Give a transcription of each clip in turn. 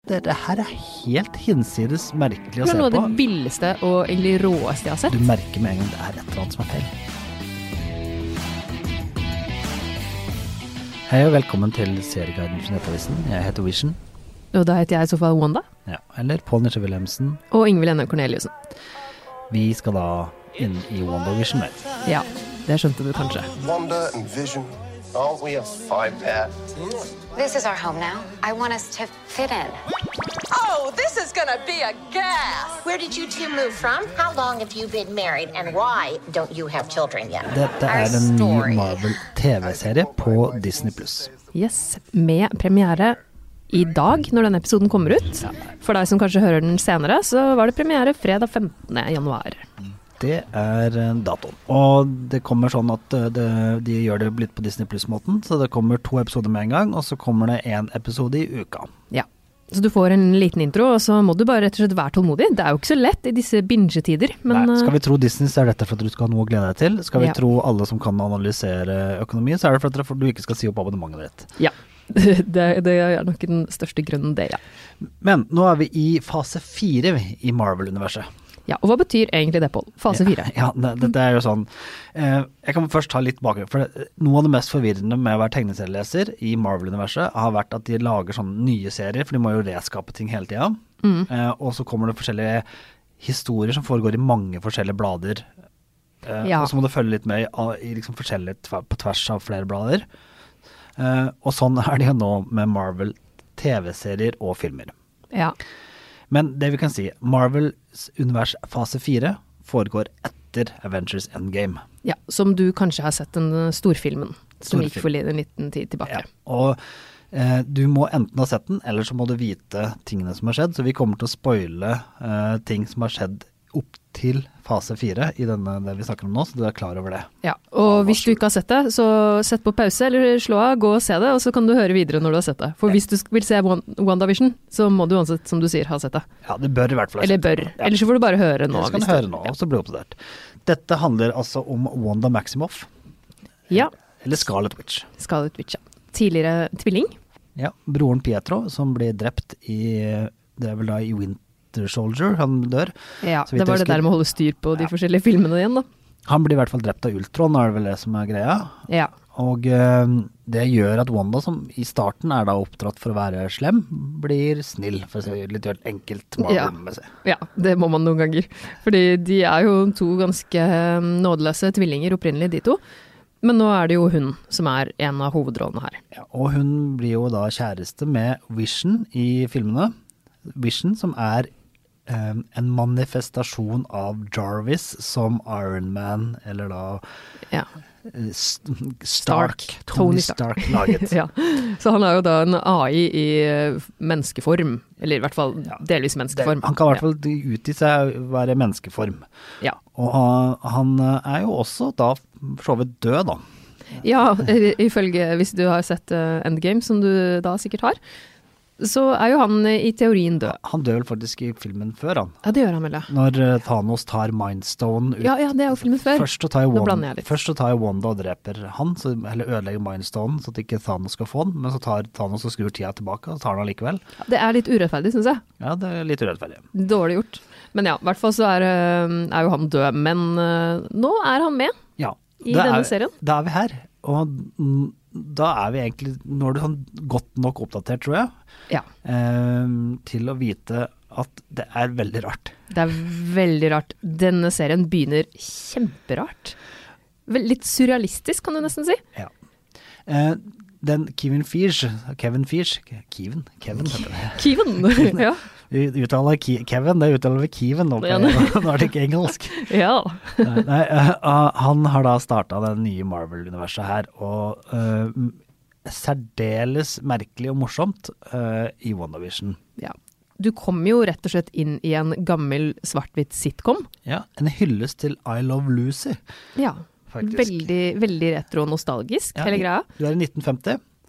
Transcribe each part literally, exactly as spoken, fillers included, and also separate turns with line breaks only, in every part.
det, det her er helt hinsides merkelig å se på.
Det er noe av det billigste og egentlig råeste jeg har sett.
Du merker med en gang det er et eller annet som er feil. Hei og velkommen til Serieguiden fra Nettavisen. Jeg heter Vision.
Og da heter jeg i så fall Wanda.
Ja, eller Paul Nisha Wilhelmsen.
Og Ingvild Enne Corneliusen.
Vi skal da inn i WandaVision med.
Ja, det skjønte du kanskje.
Wanda and Vision, aren't we a five-pair?
This is our home now. I want us to fit in.
Oh, this is gonna be a gas!
Where did you two move from? How long have you been married? And why don't you have children yet?
Dette er en ny Marvel-tv-serie på Disney plus.
Yes, med premiere i dag, når denne episoden kommer ut. For deg som kanskje hører den senere, så var det premiere fredag femtende januar.
Det er datoen. Og det kommer sånn at det, de gjør det litt på Disney Plus-måten, så det kommer to episoder med en gang, og så kommer det en episode i uka.
Ja, så du får en liten intro, og så må du bare rett og slett være tålmodig. Det er jo ikke så lett i disse binge-tider. Men
Nei, skal vi tro Disney, så er dette for at du skal ha noe å glede deg til. Skal vi
ja.
tro alle som kan analysere økonomi, så er det for at du ikke skal si opp abonnementet ditt.
Ja. Det, det er nok den største grunnen det, ja.
Men nå er vi i fase fire i Marvel-universet.
Ja, og hva betyr egentlig det, Paul? Fase fire?
Ja, ja det, det er jo sånn. Eh, jeg kan først ta litt bakgrunn, for noe av det mest forvirrende med å være tegneserieleser i Marvel-universet har vært at de lager sånne nye serier, for de må jo reskape ting hele tiden. Mm. Eh, og så kommer det forskjellige historier som foregår i mange forskjellige blader. Eh, ja. Og så må du følge litt med i, i liksom forskjellige på tvers av flere blader. Uh, og sånn er det jo nå med Marvel tv-serier og filmer.
Ja.
Men det vi kan si, Marvels univers fase fire foregår etter Avengers Endgame.
Ja, som du kanskje har sett den storfilmen, som Storfilm. Gikk for en liten tid tilbake.
Ja, og uh, du må enten ha sett den, eller så må du vite tingene som har skjedd, så vi kommer til å spoile uh, ting som har skjedd opp til fase fire i denne det vi snakker om nå, så du er klar over det. Ja,
og hvis du ikke har sett det, så sett på pause, eller slå av, gå og se det, og så kan du høre videre når du har sett det. For hvis du vil se WandaVision, så må du uansett, som du sier, ha sett det.
Ja, det bør i hvert fall ha
sett det. Eller bør, ja. Eller så får du bare høre nå.
Eller så kan du høre nå, og så blir det oppdatert. Dette handler altså om Wanda Maximoff.
Ja.
Eller Scarlet Witch.
Scarlet Witch, ja. Tidligere tvilling.
Ja, broren Pietro, som blir drept i, det er vel da i Winter Soldier, han dør.
Ja, det var det der med å holde styr på de ja. forskjellige filmene igjen da.
Han blir i hvert fall drept av Ultron, er det vel det som er greia.
Ja.
Og uh, det gjør at Wanda, som i starten er da oppdratt for å være slem, blir snill, for å si litt enkelt Marvel-messig.
Ja. ja, det må man noen ganger. Fordi de er jo to ganske nådeløse tvillinger opprinnelig, de to. Men nå er det jo hun som er en av hovedrollene her.
Ja, og hun blir jo da kjæreste med Vision i filmene. Vision som er Um, en manifestasjon av Jarvis som Iron Man, eller da
ja.
uh, Stark, Stark,
Tony
Tony Stark, Stark laget.
ja. Så han er jo da en A I i menneskeform, eller i hvert fall ja. delvis menneskeform.
Det, han kan i hvert fall ja. utgi seg være menneskeform.
Ja.
Og han er jo også da så vidt død da.
Ja, ifølge, hvis du har sett Endgame, som du da sikkert har, så er jo han i teorien død.
Han dør vel faktisk i filmen før, han.
Ja, det gjør han vel, ja.
Når Thanos tar Mindstone ut.
Ja, ja, det er jo filmen før.
Først så tar
Nå
Wanda,
jeg litt.
først så tar Wanda og dreper han, så, eller ødelegger Mindstone, så at ikke Thanos skal få den, men så tar Thanos og skrur tida tilbake, og tar den allikevel.
Ja, det er litt urettferdig, synes jeg.
Ja, det er litt urettferdig.
Dårlig gjort. Men ja, i hvert fall så er, er jo han død, men uh, nå er han med
ja,
i denne
er,
serien.
Da er vi her, og da er vi egentlig, nå er det sånn godt nok oppdatert, tror jeg,
ja.
eh, til å vite at det er veldig rart.
Det er veldig rart. Denne serien begynner kjemperart. Vel, litt surrealistisk, kan du nesten si.
Ja. Eh, den Kevin Feige, Kevin Feige, Kevin, Kevin,
Kevin, ja.
Vi uttaler Kevin, det uttaler vi Kevin nå, på, nå er det ikke engelsk.
Ja.
Nei, nei, uh, han har da startet det nye Marvel-universet her, og uh, særdeles merkelig og morsomt uh, i WandaVision.
Ja. Du kommer jo rett og slett inn i en gammel svart-hvitt sitcom.
Ja, en hyllest til I Love Lucy.
Ja, faktisk. Veldig, veldig retro og nostalgisk,
ja,
hele greia.
Du er i nitten femti.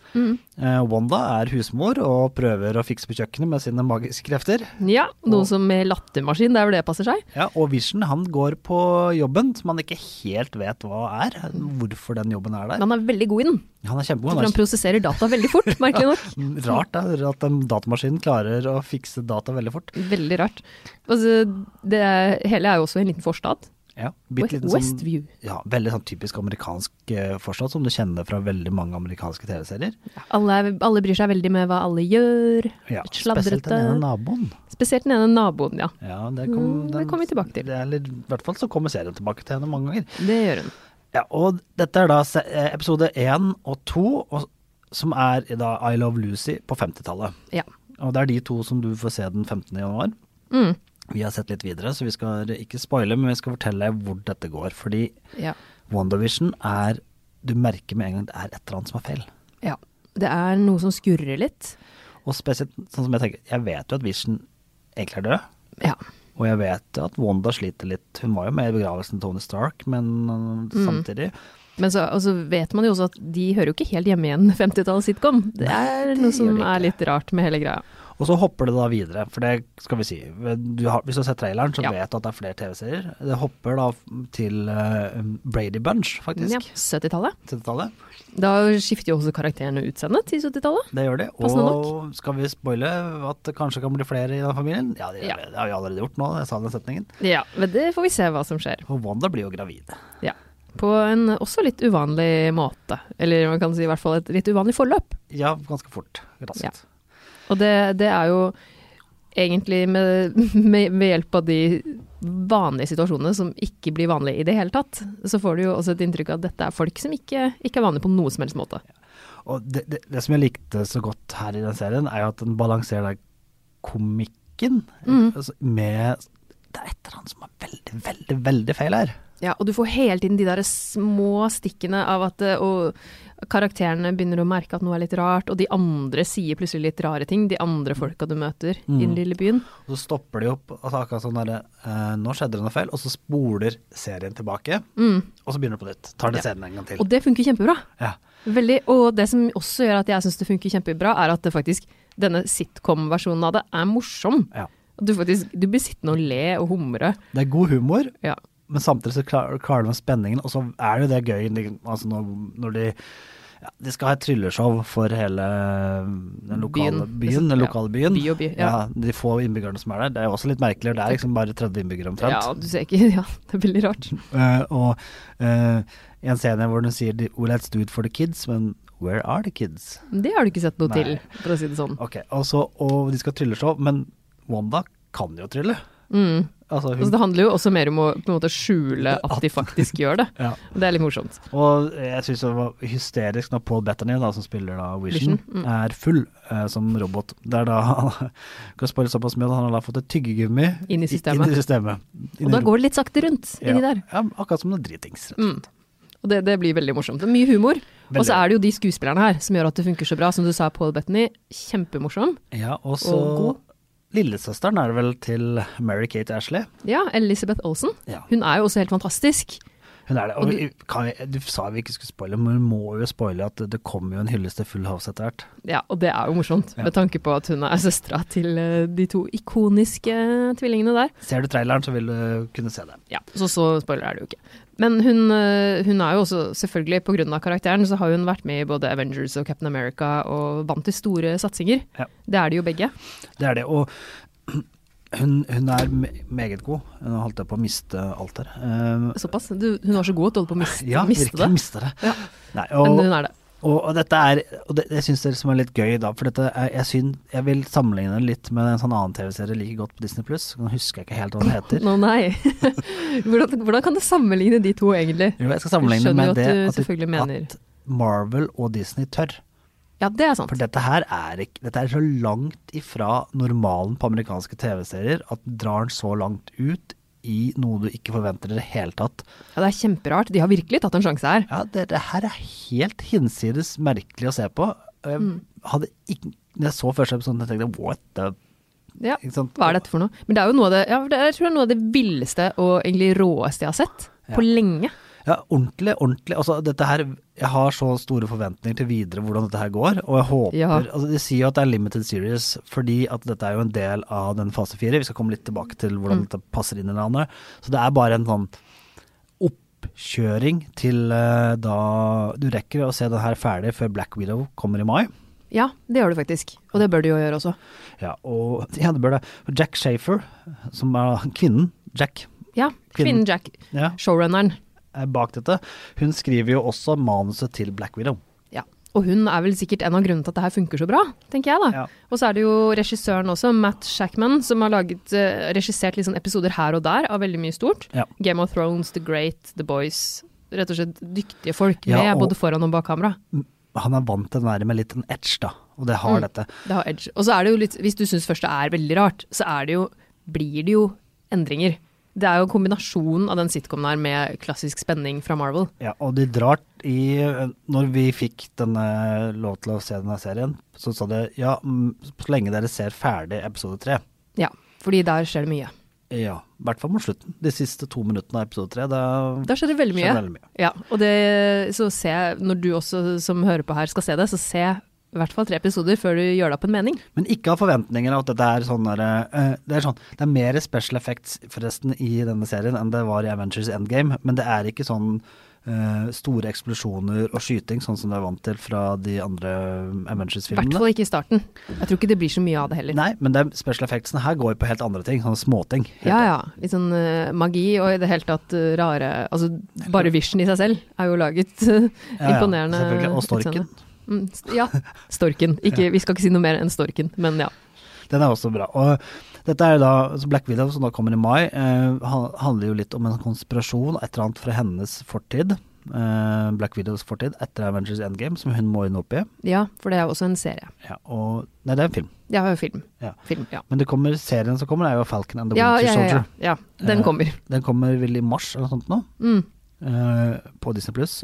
Mm.
Eh, Wanda er husmor og prøver å fikse på kjøkkenet med sine magiske krefter.
Ja, noe
Og-
som med lattermaskin, der hvor det passer seg.
Ja, og Vision, han går på jobben som han ikke helt vet hva er, hvorfor den jobben er der.
Men han er veldig god i den.
Han er kjempegod.
For han
Han
prosesserer data veldig fort, merkelig nok.
er rart da, at en datamaskin klarer å fikse data veldig fort.
Veldig rart. Altså, det er, hele er jo også en liten forstad.
Ja, bitte liten
Westview.
Sånn, ja, veldig sånn typisk amerikansk eh, forstad, som du kjenner fra veldig mange amerikanske T V-serier.
Alle, er- alle bryr seg veldig med hva alle gjør.
Ja,
Litt
spesielt
sladrete.
den ene naboen.
Spesielt den ene naboen, ja.
Ja, det, kom,
Mm, det kommer vi tilbake til.
Det er, litt- I hvert fall så kommer serien tilbake til henne mange ganger.
Det gjør hun.
Ja, og dette er da se- eh, episode én og to, og, som er i da I Love Lucy på femtitallet.
Ja.
Og det er de to som du får se den femtende januar.
Mm.
Vi har sett litt videre, så vi skal ikke spoile, men vi skal fortelle hvor dette går. Fordi
Ja.
WandaVision er, du merker med en gang det er et eller annet som er feil.
ja. Det er noe som skurrer litt.
Og spesielt sånn som jeg tenker, jeg vet jo at Vision egentlig er død.
Ja.
Og jeg vet at Wanda sliter litt. Hun var jo med i begravelsen til Tony Stark, men
Mm.
uh, samtidig
Men så og så vet man jo også at de hører jo ikke helt hjemme i en femtitalls sitcom. Det er noe som
gjør de
er
ikke.
litt rart med hele greia.
Og så hopper det da videre, for det skal vi si. Du har, hvis du har sett traileren, så
Ja.
vet du at det er flere T V-serier. Det hopper da til uh, Brady Bunch, faktisk.
Ja, syttitallet.
syttitallet.
Da skifter jo også karakterene utseende til syttitallet.
Det gjør det.
Passende
Og skal vi spoile at det kanskje kan bli flere i den familien? Ja, det,
Ja.
det har vi allerede gjort nå, jeg sa den setningen.
Ja, men det får vi se hva som skjer.
Og Wanda blir jo gravid.
Ja. På en også litt uvanlig måte. Eller man kan si i hvert fall et litt uvanlig forløp.
Ja, ganske fort. Raskt.
Ja. Og det, det er jo egentlig med, med, med hjelp av de vanlige situasjonene som ikke blir vanlige i det hele tatt, så får du jo også et inntrykk av at dette er folk som ikke, ikke er vanlige på noen som helst måte.
Og det, det, det som jeg likte så godt her i den serien, er jo at den balanserer der komikken
Mm.
altså, med det er et eller annet som er veldig, veldig, veldig feil her.
Ja, og du får hele tiden de der små stikkene av at eh, og karakterene begynner å merke at noe er litt rart, og de andre sier plutselig litt rare ting, de andre folka du møter i den lille byen.
Og så stopper de opp, altså akkurat sånn der, eh, nå skjedde det noe feil, og så spoler serien tilbake, og så begynner det på nytt. Tar det
Ja.
scenen en gang til.
Og det funker kjempebra.
Ja.
Veldig, og det som også gjør at jeg synes det funker kjempebra, er at det faktisk, denne sitcom-versjonen av det er morsom.
Ja.
Du, faktisk, du blir sittende og le og humre.
Det er god humor,
Ja.
men samtidig så klar- klarer de med spenningen, og så er det jo det gøy, de- altså når, når de, ja, de skal ha et trylleshow for hele den lokale
Byen.
byen, den
Ja.
lokale byen.
By og by, ja.
De få innbyggerne som er der. Det er jo også litt merkelig, det er liksom bare tretti innbyggere omtrent.
Ja, du ser ikke, ja, det er veldig rart.
Eh, og eh, en scene hvor den sier well, let's do it for the kids, men where are the kids?
Det har du ikke sett noe
Nei.
til, for å si det sånn.
Ok, og, så, og de skal trylleshow, men Wanda kan jo trylle.
Mm.
Altså, hun,
Altså, det handler jo også mer om å på en måte skjule at de faktisk gjør det.
ja.
Det er litt morsomt.
Og jeg synes det var hysterisk når Paul Bettany, da, som spiller da Vision,
Vision, mm.
er full eh, som robot. Det er da han kan spoile såpass mye at han har da fått et tyggegummi
Inn i systemet.
Inn i systemet.
Og da går det litt sakte rundt inni
ja.
der.
Ja, akkurat som noe dritings. rett og
Mm.
slett.
Og det, det blir veldig morsomt. Det er mye humor.
Veldig.
Og så er det jo de skuespillerne her som gjør at det funker så bra. Som du sa, Paul Bettany, kjempemorsom.
Ja, og så
Og god.
lillesøsteren er det vel til Mary-Kate Ashley.
Ja, Elizabeth Olsen.
Ja.
Hun er jo også helt fantastisk.
Hun er det. Og
Og
vi, kan vi, du sa vi ikke skulle spoile, men vi må jo spoile at det, det kommer jo en hyllest til Full House etter hvert.
Ja, og det er jo morsomt,
Ja.
med tanke på at hun er søstera til eh, de to ikoniske tvillingene der.
Ser du traileren, så vil du kunne se det.
Ja, så så spoiler er det jo ikke. Men hun, eh, hun er jo også, selvfølgelig på grunn av karakteren, så har hun vært med i både Avengers og Captain America og vant til store satsinger.
Ja.
Det er de jo begge.
Det er det, og hun, hun er me meget god. Nå holdt jeg på å miste alt her. Eh,
Såpass. Du, hun var så god at du holdt på å miste,
ja,
miste
virkelig
det.
miste det.
Ja.
Nei, og,
Men hun er det.
og, og dette er, og det, jeg synes det som er litt gøy da, for dette er, jeg, syn, jeg vil sammenligne det litt med en sånn annen T V-serie like godt på Disney Plus. Nå husker jeg ikke helt hva den heter.
Nå nei. hvordan, hvordan kan du sammenligne de to egentlig?
Jo, jeg skal sammenligne
Skjønner
med
jo at
det
du
at,
selvfølgelig mener.
at Marvel og Disney tør.
Ja, det er sant.
For dette her er, ikke, dette er så langt ifra normalen på amerikanske T V-serier at drar den så langt ut i noe du ikke forventer i det hele tatt.
Ja, det er kjemperart. De har virkelig tatt en sjanse her.
Ja, det, det her er helt hinsides merkelig å se på. Jeg
Mm.
hadde ikke, når jeg så første episoden, jeg tenkte, what the...
Ja,
Ikke sant?
hva er dette for noe? Men det er jo noe av det, ja, det er, jeg tror det er noe av det villeste og egentlig råeste jeg har sett
Ja.
på lenge.
Ja, ordentlig, ordentlig. Altså, dette her, jeg har så store forventninger til videre hvordan dette her går, og jeg håper,
Ja.
altså de sier jo at det er limited series, fordi at dette er jo en del av den fase fire, vi skal komme litt tilbake til hvordan
Mm.
dette passer inn i det andre, så det er bare en sånn oppkjøring til uh, da du rekker å se den her ferdig før Black Widow kommer i mai.
Ja, det gjør du faktisk. Og det bør du jo gjøre også.
Ja, og ja, det bør det. Jack Schaefer, som er kvinnen, Jack,
Ja, kvinnen Jack,
ja,
showrunneren.
er bak dette. Hun skriver jo også manuset til Black Widow.
Ja, og hun er vel sikkert en av grunnene til at det her funker så bra, tenker jeg da.
Ja.
Og så er det jo regissøren også, Matt Shackman, som har laget, uh, regissert liksom episoder her og der av veldig mye stort.
Ja.
Game of Thrones, The Great, The Boys, rett og slett dyktige folk
Ja,
med
og-
både foran og bak kamera.
Han er vant til den der med litt en edge da, og det har
Mm.
dette.
Det har edge. Og så er det jo litt, hvis du synes først det er veldig rart, så er det jo, blir det jo endringer. Det er jo kombinasjonen av den sitcomen her med klassisk spenning fra Marvel.
Ja, og de drar i, når vi fikk denne lov til å se denne serien, så sa det, ja, mm, så lenge dere ser ferdig episode tre.
Ja, fordi der skjer det mye.
Ja, i hvert fall mot slutten. De siste to minuttene av episode tre, da
Der skjer det veldig mye.
skjer det veldig mye.
Ja, og det, så se, når du også som hører på her skal se det, så se i hvert fall tre episoder før du gjør deg opp en mening.
Men ikke av forventninger av at dette er sånn der, eh, det er sånn, det er mer special effects forresten i denne serien enn det var i Avengers Endgame, men det er ikke sånn eh, store eksplosjoner og skyting, sånn som du er vant til fra de andre
I hvert
Avengers-filmene.
fall ikke i starten. Jeg tror ikke det blir så mye av det heller.
Nei, men det er, special effectsene her går på helt andre ting, sånne småting.
Ja, ja. Litt sånn eh, magi og i det hele tatt eh, rare, altså bare Vision i seg selv er jo laget uh,
Ja, ja,
imponerende.
selvfølgelig. Og Storken.
utseende. Mm, st- ja, Storken. Ikke, vi skal ikke si noe mer enn Storken, men ja.
Den er også bra. Og dette er jo da, altså Black Widow som da kommer i mai, eh, han- handler jo litt om en konspirasjon, et eller annet fra hennes fortid, eh, Black Widows fortid, etter Avengers Endgame, som hun må inn opp i.
Ja, for det er jo også en serie.
Ja, og, nei, det er en film.
Det er jo film.
Ja.
Film, ja.
Men det kommer, serien som kommer er jo Falcon and the
Ja,
Winter
ja, ja, ja.
Soldier.
ja, den
Eh,
kommer.
Den kommer vel i mars eller noe sånt nå,
Mm.
eh, på Disney Plus.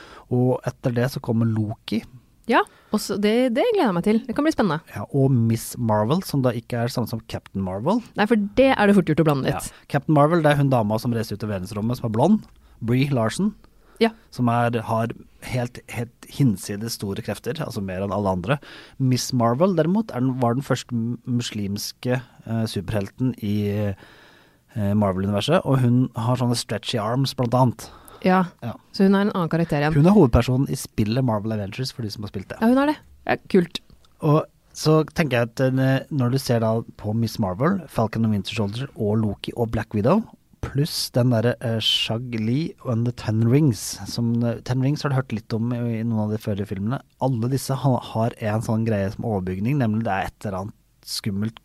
Og etter det så kommer Loki,
Ja, også, det, det gleder jeg meg til. Det kan bli spennende.
ja, og Miss Marvel, som da ikke er samme som Captain Marvel.
Nei, for det er det fort gjort å blande
Ja.
litt.
Captain Marvel, det er hun dama som reiser ut i verdensrommet, som er blond, Brie Larson.
Ja.
Som er, har helt, helt hinsides store krefter, altså mer enn alle andre. Miss Marvel derimot er den, var den første muslimske eh, superhelten i eh, Marvel-universet, og hun har sånne stretchy arms blant annet.
Ja.
Ja.
Så hun er en annen karakter igjen.
Hun er hovedpersonen i spillet Marvel Avengers, for de som har spilt det.
Ja, hun er det. Ja, kult.
Og så tenker jeg at eh, når du ser da på Miss Marvel, Falcon and Winter Soldier og Loki og Black Widow, pluss den der uh, Shag Li and the Ten Rings, som uh, Ten Rings har du hørt litt om i, i noen av de førre filmene. Alle disse ha, har en sånn greie som overbygning, nemlig det er et eller annet skummelt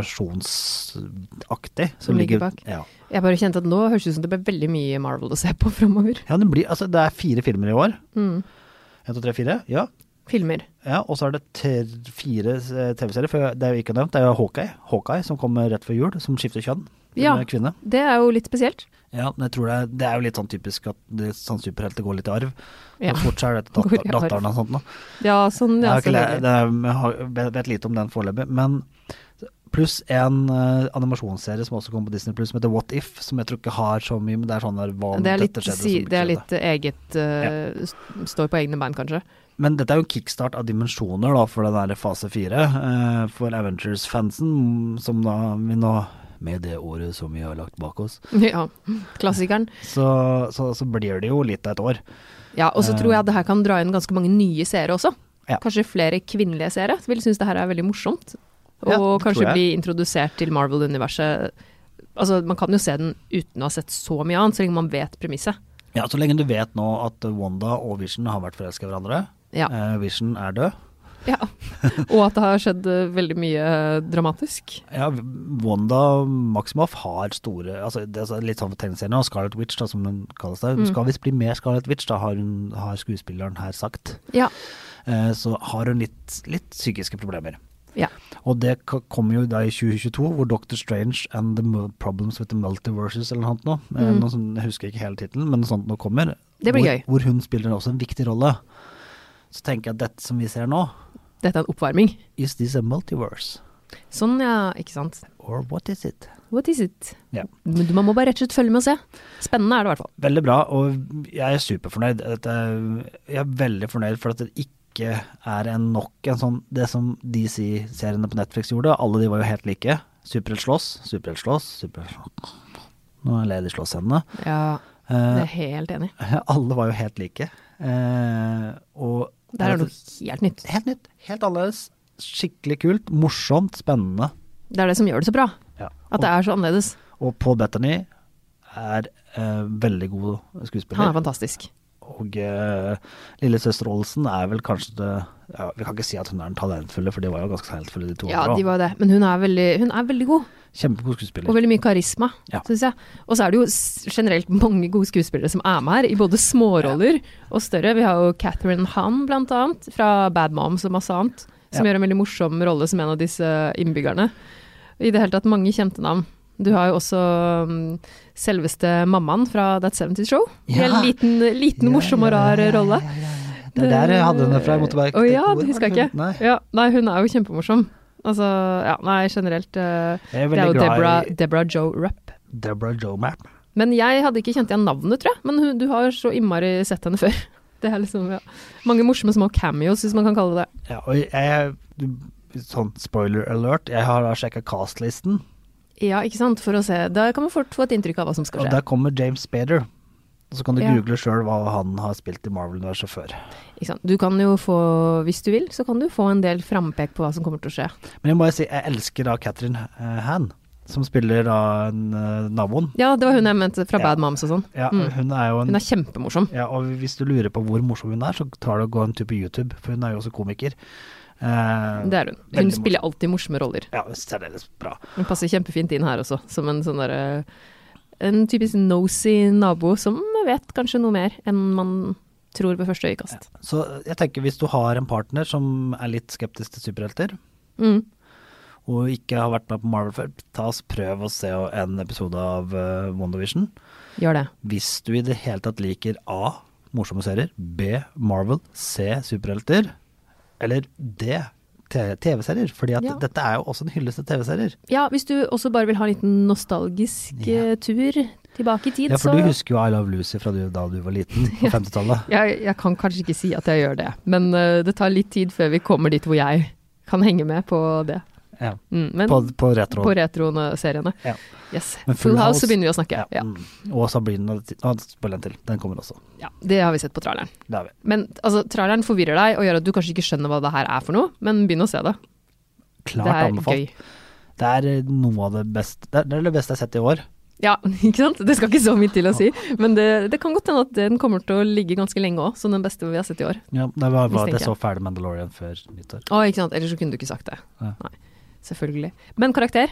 konspirasjonsaktig
Som ligger bak.
Ja.
Jeg bare kjente at nå høres det ut som det ble veldig mye Marvel å se på fremover.
Ja, det blir, altså det er fire filmer i år.
Mm.
En, to, tre, fire, ja.
Filmer.
Ja, og så er det ter, fire eh, T V-serier, for det er jo ikke nevnt, det er jo Hawkeye, Hawkeye som kommer rett før jul, som skifter kjønn.
Ja,
Med kvinne.
det er jo litt spesielt.
Ja, men jeg tror det er, det er jo litt sånn typisk at det, sånn superhelter går litt i arv.
Ja.
Så fort så er det
Går i
datter,
arv.
datteren og sånt nå.
Ja, sånn,
Jeg
ja,
har ikke le,
selvfølgelig.
det, er- jeg har, vet, vet lite om den foreløpig, men pluss en uh, animasjonsserie som også kommer på Disney Plus, som heter What If, som jeg tror ikke har så mye, men det er sånn der, hva om
Det er litt,
dette skjedde,
si,
så
det er
skjedde.
litt eget uh, st- Står på egne bein, kanskje.
Men dette er jo en kickstart av dimensjoner da, for den der fase fire, eh, for Avengers-fansen, som da vi nå, med det året som vi har lagt bak oss,
Ja, klassikeren.
så, så, så blir det jo litt av et år.
Ja, og så tror jeg at det her kan dra inn ganske mange nye seere også.
Ja.
Kanskje flere kvinnelige seere vil synes det her er veldig morsomt. Og
Ja, det tror
kanskje
jeg.
bli introdusert til Marvel-universet. Altså, man kan jo se den uten å ha sett så mye annet, så lenge man vet premisset.
Ja, så lenge du vet nå at Wanda og Vision har vært forelsket i hverandre,
Ja.
eh, Vision er død.
Ja, og at det har skjedd eh, veldig mye dramatisk.
Ja, Wanda Maximoff har store, altså det er litt sånn for tegneserien, og Scarlet Witch da, som den kalles det.
Mm.
Skal visst bli mer Scarlet Witch, da har, hun, har skuespilleren her sagt.
Ja,
Eh, så har hun litt, litt psykiske problemer.
ja.
Og det k- kommer jo da i tjue tjueto, hvor Doctor Strange and the Mul- Problems with the Multiverses eller noe sånt nå. Eh,
Mm.
noe sånt, jeg husker ikke hele titelen, men noe sånt nå kommer.
Det blir
hvor,
gøy.
Hvor hun spiller også en viktig rolle. Så tenker jeg at dette som vi ser nå,
Dette er en oppvarming.
is this a multiverse?
Sånn, ja, ikke sant.
Or what is it?
What is it?
Ja.
Men du- man må bare rett og slett følge med og se. Spennende er det i hvert fall.
Veldig bra, og jeg er superfornøyd. Dette, jeg er veldig fornøyd for at det ikke er en nok en sånn, det som D C-seriene på Netflix gjorde. Alle de var jo helt like. Superhelt slåss, superhelt slåss, superhelt slåss. Nå er jeg ledig slåssscenene.
Ja, det er jeg helt enig.
Alle var jo helt like. Eh, og
Det er noe helt nytt.
Helt nytt, helt annerledes. Skikkelig kult, morsomt, spennende.
Det er det som gjør det så bra.
Ja.
At det er så annerledes.
Og Paul Bettany er eh, veldig god skuespiller.
Han er fantastisk.
Og uh, lillesøster Olsen er vel kanskje det, ja, vi kan ikke si at hun er den talentfulle, for de var jo ganske talentfulle de to
Ja,
andre
de var jo det. Men hun er veldig, hun er veldig god.
Kjempegod skuespiller.
Og veldig mye karisma,
Ja.
synes jeg. Og så er det jo s- generelt mange gode skuespillere som er med her, i både småroller og større. Vi har jo Catherine Hahn, blant annet, fra Bad Moms og masse annet, som
Ja.
gjør en veldig morsom rolle som en av disse innbyggerne. I det hele tatt mange kjente navn. Du har jo også um, selveste mammaen fra That seventies Show.
Ja.
En liten, liten
Ja,
morsom og
ja,
rar
ja, ja,
rolle.
ja, ja, ja. Det er der jeg hadde henne fra. Jeg måtte bare
Å ja,
Hvor
det husker
var
jeg ikke.
hun? Nei.
Ja, nei, hun er jo kjempemorsom. Altså, ja, nei, generelt uh,
Jeg er
det er jo
veldig glad
Deborah,
i
Deborah Jo Rupp.
Deborah Jo Mapp.
Men jeg hadde ikke kjent igjen navnet, tror jeg. Men hun, du har så innmari sett henne før. Det er liksom, ja. Mange morsomme små cameos, hvis man kan kalle det det.
Ja, og jeg, du- sånn spoiler alert, jeg har da sjekket castlisten,
Ja, ikke sant? For å se. Da kan man fort få et inntrykk av hva som skal
og
skje.
der kommer James Spader. Og så kan du
Ja.
google selv hva han har spilt i Marvel-universet før.
Ikke sant? Du kan jo få, hvis du vil, så kan du få en del frampek på hva som kommer til å skje.
Men jeg må jo si, jeg elsker da Catherine uh, Hahn, som spiller da en, uh, naboen.
Ja, det var hun jeg mente fra
Ja.
Bad Moms og sånn.
Ja,
Mm.
og hun er jo en...
Hun er kjempemorsom.
Ja, og hvis du lurer på hvor morsom hun er, så tar det og gå en tur på YouTube, for hun er jo også komiker. Eh,
Det er hun. Hun
veldig
spiller alltid morsomme roller.
Ja, særdeles bra.
Hun passer kjempefint inn her også, som en sånn derre en typisk nosy nabo som vet kanskje noe mer enn man tror ved første øyekast.
Så jeg tenker hvis du har en partner som er litt skeptisk til superhelter,
Mm.
og ikke har vært med på Marvel før, ta oss prøv å se en episode av uh, WandaVision.
Gjør det.
Hvis du i det hele tatt liker A, morsomme serier, B, Marvel, C, superhelter, eller D, T- TV-serier, fordi at
Ja.
dette er jo også en hyllest til TV-serier.
Ja, hvis du også bare vil ha en liten nostalgisk
Ja.
eh, tur tilbake i tid,
Ja, for
så
du husker jo I Love Lucy fra du, da du var liten, på femtitallet.
jeg, jeg kan kanskje ikke si at jeg gjør det, men eh, det tar litt tid før vi kommer dit hvor jeg kan henge med på det.
Ja,
Mm, men
på, på retro.
på retroene-seriene.
Ja.
Yes.
Men
Full House, så begynner vi å snakke.
Ja.
Ja.
Mm. Og Sabrina, ah, spoil en til, den kommer også.
Ja, det har vi sett på traileren.
Det har vi.
Men altså, traileren forvirrer deg og gjør at du kanskje ikke skjønner hva det her er for noe, men begynn å se det.
Klart
Det er
anbefalt.
gøy.
Det er eh, noe av det beste, det er det er det beste jeg har sett i år.
Ja, ikke sant? Det skal ikke så mye til å si, men det, det kan godt hende at den kommer til å ligge ganske lenge også, som den beste vi har sett i år.
Ja, det var, var at
Mistenker
jeg så ferdig Mandalorian før nyttår.
Å, ikke sant? Ellers så kunne du ikke sagt det.
Ja.
Nei, selvfølgelig. Men karakter?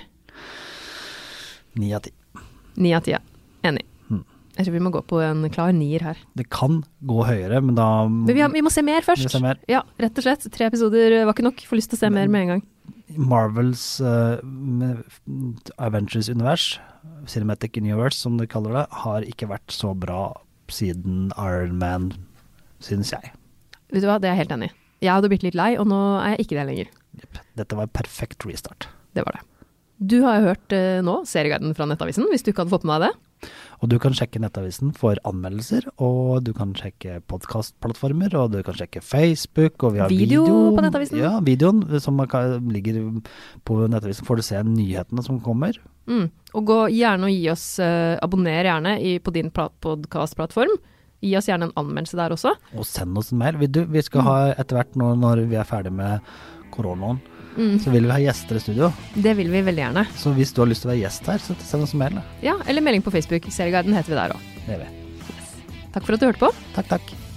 Ni av ti.
Ni av ti, ja. Enig.
Mm.
Jeg tror vi må gå på en klar nier her.
Det kan gå høyere, men da
Men vi, har, vi må se mer først.
Vi må se mer.
Ja, rett og slett. Tre episoder var ikke nok. Får lyst til å se mer med en gang.
Marvels uh, Avengers-univers, Cinematic Universe som de kaller det, har ikke vært så bra siden Iron Man, synes jeg.
Vet du hva, det er jeg helt enig i. Jeg hadde blitt litt lei, og nå er jeg ikke det lenger.
Yep. Dette var en perfekt restart.
Det var det. Du har jo hørt eh, nå Serieguiden fra Nettavisen, hvis du ikke hadde fått med deg det.
Og du kan sjekke Nettavisen for anmeldelser, og du kan sjekke podcastplattformer, og du kan sjekke Facebook, og vi har
Video
video
på Nettavisen.
Ja, videoen som man kan, ligger på Nettavisen, får du se nyhetene som kommer.
Mm. Og gå gjerne og gi oss, eh, abonner gjerne i, på din podcastplattform. Gi oss gjerne en anmeldelse der også.
Og send oss en mail. Vi, du, vi skal ha etter hvert nå, når vi er ferdig med koronaen,
Mm.
så vil vi ha gjester i studio.
Det vil vi veldig gjerne.
Så hvis du har lyst til å være gjest her, så send oss en mail. Da.
Ja, eller melding på Facebook. Serieguiden heter vi der også.
Det gjør vi.
Takk for at du hørte på.
Takk, takk.